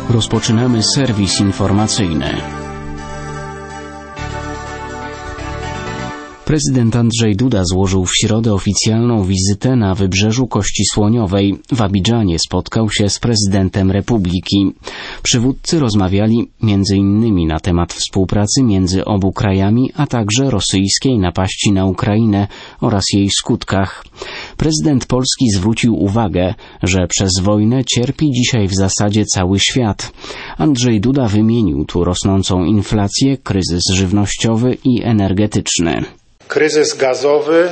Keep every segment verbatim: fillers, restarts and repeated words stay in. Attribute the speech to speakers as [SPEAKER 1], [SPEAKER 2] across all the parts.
[SPEAKER 1] Rozpoczynamy serwis informacyjny. Prezydent Andrzej Duda złożył w środę oficjalną wizytę na wybrzeżu Kości Słoniowej. W Abidżanie spotkał się z prezydentem Republiki. Przywódcy rozmawiali między innymi na temat współpracy między obu krajami, a także rosyjskiej napaści na Ukrainę oraz jej skutkach. Prezydent Polski zwrócił uwagę, że przez wojnę cierpi dzisiaj w zasadzie cały świat. Andrzej Duda wymienił tu rosnącą inflację, kryzys żywnościowy i energetyczny.
[SPEAKER 2] Kryzys gazowy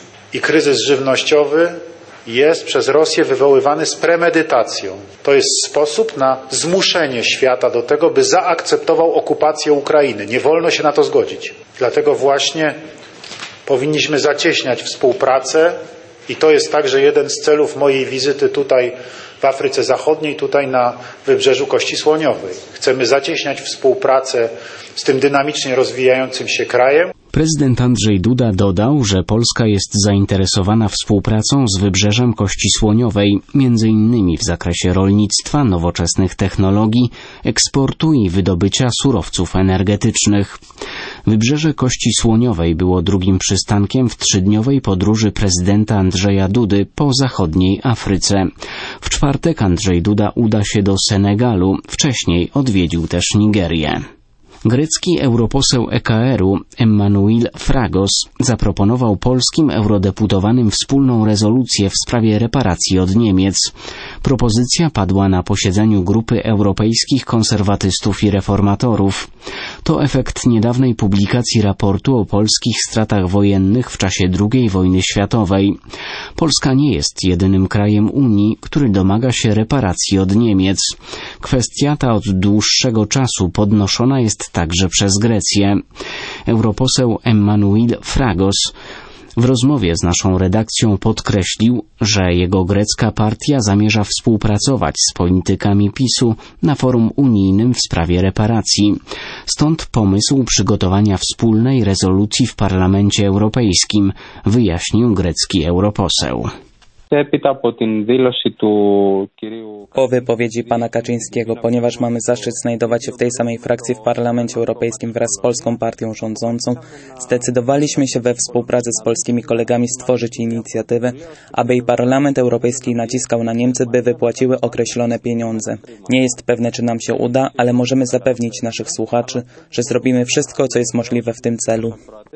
[SPEAKER 2] i kryzys żywnościowy jest przez Rosję wywoływany z premedytacją. To jest sposób na zmuszenie świata do tego, by zaakceptował okupację Ukrainy. Nie wolno się na to zgodzić. Dlatego właśnie powinniśmy zacieśniać współpracę i to jest także jeden z celów mojej wizyty tutaj w Afryce Zachodniej, tutaj na wybrzeżu Kości Słoniowej. Chcemy zacieśniać współpracę z tym dynamicznie rozwijającym się krajem.
[SPEAKER 1] Prezydent Andrzej Duda dodał, że Polska jest zainteresowana współpracą z wybrzeżem Kości Słoniowej, między innymi w zakresie rolnictwa, nowoczesnych technologii, eksportu i wydobycia surowców energetycznych. Wybrzeże Kości Słoniowej było drugim przystankiem w trzydniowej podróży prezydenta Andrzeja Dudy po zachodniej Afryce. W czwartek Andrzej Duda uda się do Senegalu, wcześniej odwiedził też Nigerię. Grecki europoseł E K R-u Emmanoil Fragos zaproponował polskim eurodeputowanym wspólną rezolucję w sprawie reparacji od Niemiec. Propozycja padła na posiedzeniu grupy europejskich konserwatystów i reformatorów. To efekt niedawnej publikacji raportu o polskich stratach wojennych w czasie drugiej wojny światowej. Polska nie jest jedynym krajem Unii, który domaga się reparacji od Niemiec. Kwestia ta od dłuższego czasu podnoszona jest także przez Grecję. Europoseł Emmanoil Fragos w rozmowie z naszą redakcją podkreślił, że jego grecka partia zamierza współpracować z politykami PiSu na forum unijnym w sprawie reparacji. Stąd pomysł przygotowania wspólnej rezolucji w Parlamencie Europejskim, wyjaśnił grecki europoseł.
[SPEAKER 3] Po wypowiedzi pana Kaczyńskiego, ponieważ mamy zaszczyt znajdować się w tej samej frakcji w Parlamencie Europejskim wraz z polską partią rządzącą, zdecydowaliśmy się we współpracy z polskimi kolegami stworzyć inicjatywę, aby i Parlament Europejski naciskał na Niemcy, by wypłaciły określone pieniądze. Nie jest pewne, czy nam się uda, ale możemy zapewnić naszych słuchaczy, że zrobimy wszystko, co jest możliwe w tym celu.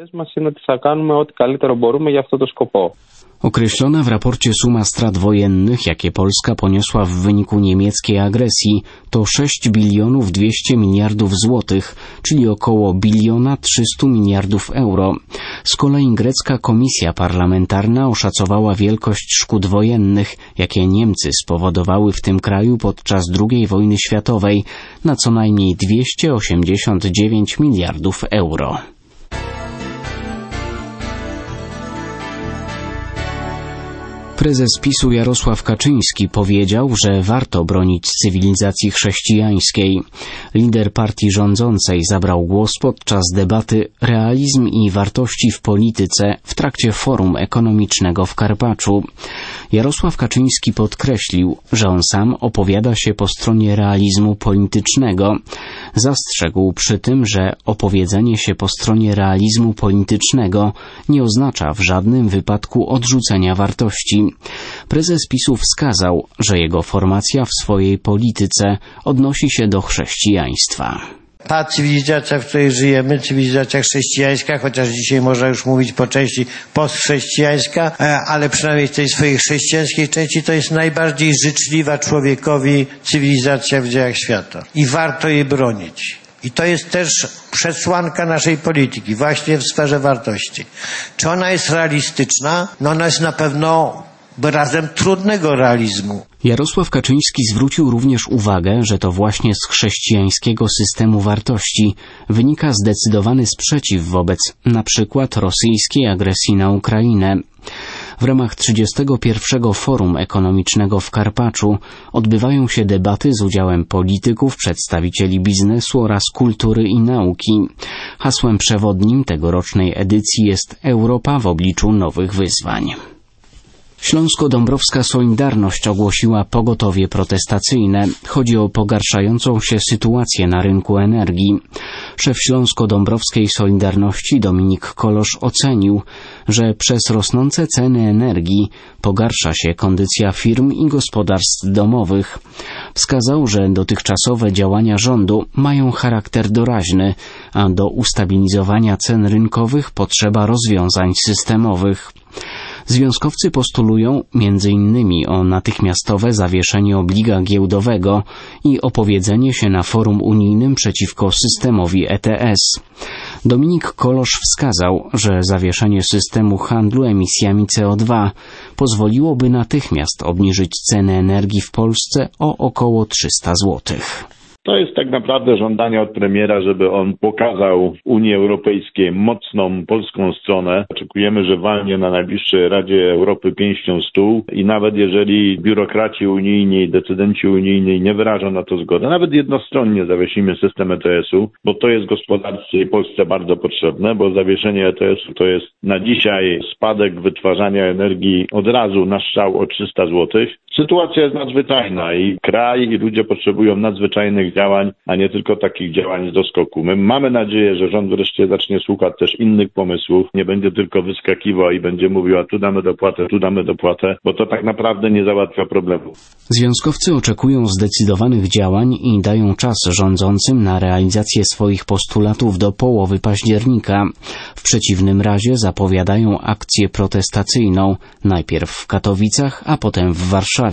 [SPEAKER 1] Określona w raporcie suma strat wojennych, jakie Polska poniosła w wyniku niemieckiej agresji, to sześć bilionów dwieście miliardów złotych, czyli około biliona trzysta miliardów euro. Z kolei grecka komisja parlamentarna oszacowała wielkość szkód wojennych, jakie Niemcy spowodowały w tym kraju podczas drugiej wojny światowej, na co najmniej dwieście osiemdziesiąt dziewięć miliardów euro. Prezes PiSu Jarosław Kaczyński powiedział, że warto bronić cywilizacji chrześcijańskiej. Lider partii rządzącej zabrał głos podczas debaty Realizm i wartości w polityce w trakcie Forum Ekonomicznego w Karpaczu. Jarosław Kaczyński podkreślił, że on sam opowiada się po stronie realizmu politycznego. Zastrzegł przy tym, że opowiedzenie się po stronie realizmu politycznego nie oznacza w żadnym wypadku odrzucenia wartości. Prezes PiSu wskazał, że jego formacja w swojej polityce odnosi się do chrześcijaństwa.
[SPEAKER 4] Ta cywilizacja, w której żyjemy, cywilizacja chrześcijańska, chociaż dzisiaj można już mówić po części postchrześcijańska, ale przynajmniej w tej swojej chrześcijańskiej części to jest najbardziej życzliwa człowiekowi cywilizacja w dziejach świata. I warto jej bronić. I to jest też przesłanka naszej polityki, właśnie w sferze wartości. Czy ona jest realistyczna? No ona jest na pewno wyrazem trudnego realizmu.
[SPEAKER 1] Jarosław Kaczyński zwrócił również uwagę, że to właśnie z chrześcijańskiego systemu wartości wynika zdecydowany sprzeciw wobec na przykład rosyjskiej agresji na Ukrainę. W ramach trzydziestego pierwszego Forum Ekonomicznego w Karpaczu odbywają się debaty z udziałem polityków, przedstawicieli biznesu oraz kultury i nauki. Hasłem przewodnim tegorocznej edycji jest Europa w obliczu nowych wyzwań. Śląsko-Dąbrowska Solidarność ogłosiła pogotowie protestacyjne. Chodzi o pogarszającą się sytuację na rynku energii. Szef Śląsko-Dąbrowskiej Solidarności Dominik Kolosz ocenił, że przez rosnące ceny energii pogarsza się kondycja firm i gospodarstw domowych. Wskazał, że dotychczasowe działania rządu mają charakter doraźny, a do ustabilizowania cen rynkowych potrzeba rozwiązań systemowych. Związkowcy postulują między innymi o natychmiastowe zawieszenie obliga giełdowego i opowiedzenie się na forum unijnym przeciwko systemowi E T S. Dominik Kolosz wskazał, że zawieszenie systemu handlu emisjami C O dwa pozwoliłoby natychmiast obniżyć ceny energii w Polsce o około trzysta złotych.
[SPEAKER 5] To jest tak naprawdę żądanie od premiera, żeby on pokazał w Unii Europejskiej mocną polską stronę. Oczekujemy, że walnie na najbliższej Radzie Europy pięścią stół i nawet jeżeli biurokraci unijni, decydenci unijni nie wyrażą na to zgody, nawet jednostronnie zawiesimy system E T S-u, bo to jest gospodarce i Polsce bardzo potrzebne, bo zawieszenie E T S-u to jest na dzisiaj spadek wytwarzania energii od razu na strzał o trzysta złotych. Sytuacja jest nadzwyczajna i kraj i ludzie potrzebują nadzwyczajnych działań, a nie tylko takich działań z doskoku. My mamy nadzieję, że rząd wreszcie zacznie słuchać też innych pomysłów, nie będzie tylko wyskakiwał i będzie mówił, a tu damy dopłatę, tu damy dopłatę, bo to tak naprawdę nie załatwia problemu.
[SPEAKER 1] Związkowcy oczekują zdecydowanych działań i dają czas rządzącym na realizację swoich postulatów do połowy października. W przeciwnym razie zapowiadają akcję protestacyjną, najpierw w Katowicach, a potem w Warszawie.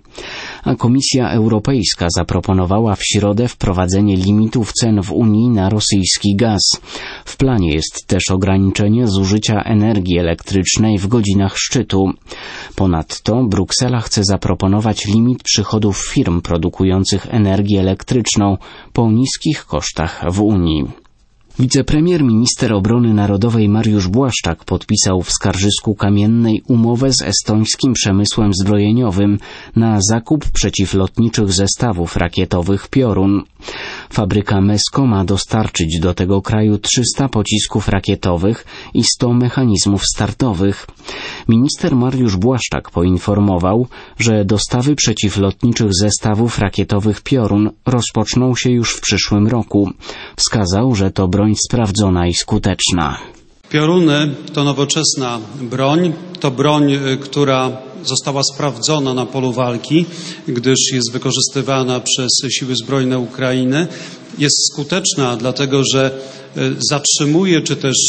[SPEAKER 1] A Komisja Europejska zaproponowała w środę wprowadzenie limitów cen w Unii na rosyjski gaz. W planie jest też ograniczenie zużycia energii elektrycznej w godzinach szczytu. Ponadto Bruksela chce zaproponować limit przychodów firm produkujących energię elektryczną po niskich kosztach w Unii. Wicepremier minister obrony narodowej Mariusz Błaszczak podpisał w Skarżysku Kamiennej umowę z estońskim przemysłem zbrojeniowym na zakup przeciwlotniczych zestawów rakietowych Piorun. Fabryka Mesko ma dostarczyć do tego kraju trzysta pocisków rakietowych i sto mechanizmów startowych. Minister Mariusz Błaszczak poinformował, że dostawy przeciwlotniczych zestawów rakietowych Piorun rozpoczną się już w przyszłym roku. Wskazał, że to broń sprawdzona i skuteczna.
[SPEAKER 6] Pioruny to nowoczesna broń, to broń, która została sprawdzona na polu walki, gdyż jest wykorzystywana przez siły zbrojne Ukrainy. Jest skuteczna, dlatego że zatrzymuje czy też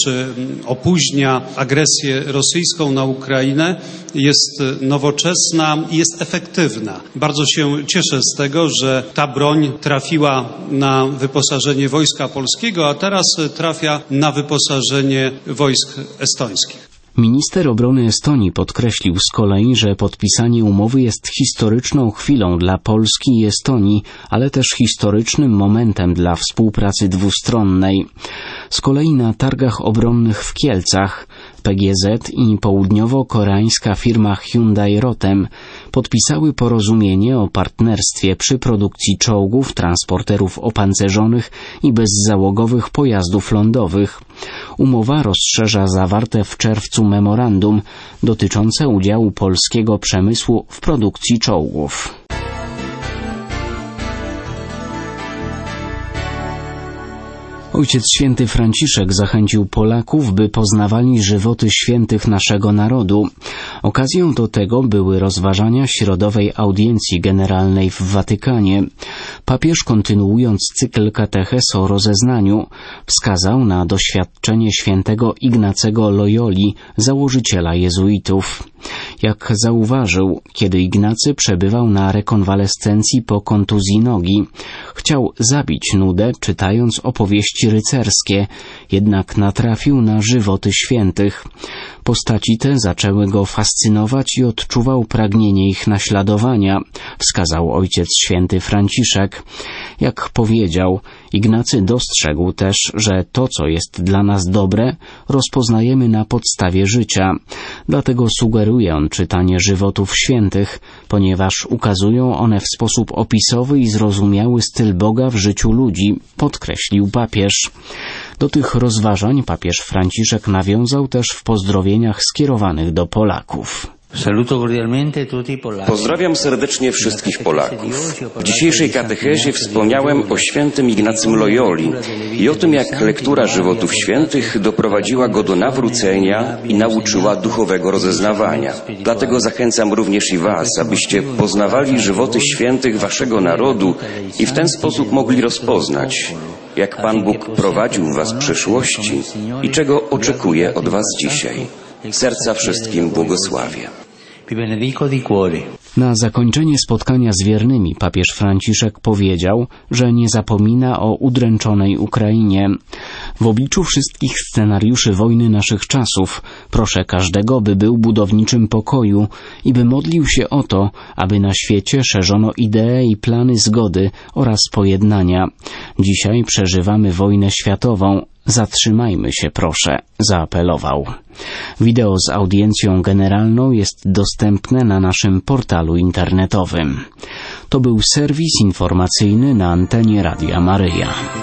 [SPEAKER 6] opóźnia agresję rosyjską na Ukrainę, jest nowoczesna i jest efektywna. Bardzo się cieszę z tego, że ta broń trafiła na wyposażenie Wojska Polskiego, a teraz trafia na wyposażenie wojsk estońskich.
[SPEAKER 1] Minister obrony Estonii podkreślił z kolei, że podpisanie umowy jest historyczną chwilą dla Polski i Estonii, ale też historycznym momentem dla współpracy dwustronnej. Z kolei na targach obronnych w Kielcach P G Z i południowo-koreańska firma Hyundai Rotem podpisały porozumienie o partnerstwie przy produkcji czołgów, transporterów opancerzonych i bezzałogowych pojazdów lądowych. Umowa rozszerza zawarte w czerwcu memorandum dotyczące udziału polskiego przemysłu w produkcji czołgów. Ojciec Święty Franciszek zachęcił Polaków, by poznawali żywoty świętych naszego narodu. Okazją do tego były rozważania środowej audiencji generalnej w Watykanie. Papież, kontynuując cykl katechez o rozeznaniu, wskazał na doświadczenie świętego Ignacego Loyoli, założyciela jezuitów. Jak zauważył, kiedy Ignacy przebywał na rekonwalescencji po kontuzji nogi, chciał zabić nudę, czytając opowieści rycerskie, jednak natrafił na żywoty świętych. Postaci te zaczęły go fascynować i odczuwał pragnienie ich naśladowania, wskazał Ojciec Święty Franciszek. Jak powiedział, Ignacy dostrzegł też, że to, co jest dla nas dobre, rozpoznajemy na podstawie życia. Dlatego sugeruje on czytanie żywotów świętych, ponieważ ukazują one w sposób opisowy i zrozumiały styl Boga w życiu ludzi, podkreślił papież. Do tych rozważań papież Franciszek nawiązał też w pozdrowieniach skierowanych do Polaków.
[SPEAKER 7] Pozdrawiam serdecznie wszystkich Polaków. W dzisiejszej katechezie wspomniałem o świętym Ignacym Loyoli i o tym, jak lektura żywotów świętych doprowadziła go do nawrócenia i nauczyła duchowego rozeznawania. Dlatego zachęcam również i Was, abyście poznawali żywoty świętych Waszego narodu i w ten sposób mogli rozpoznać, jak Pan Bóg prowadził Was w przeszłości i czego oczekuje od Was dzisiaj. Serca wszystkim błogosławię.
[SPEAKER 1] Na zakończenie spotkania z wiernymi papież Franciszek powiedział, że nie zapomina o udręczonej Ukrainie. W obliczu wszystkich scenariuszy wojny naszych czasów proszę każdego, by był budowniczym pokoju i by modlił się o to, aby na świecie szerzono idee i plany zgody oraz pojednania. Dzisiaj przeżywamy wojnę światową. Zatrzymajmy się, proszę, zaapelował. Wideo z audiencją generalną jest dostępne na naszym portalu internetowym. To był serwis informacyjny na antenie Radia Maryja.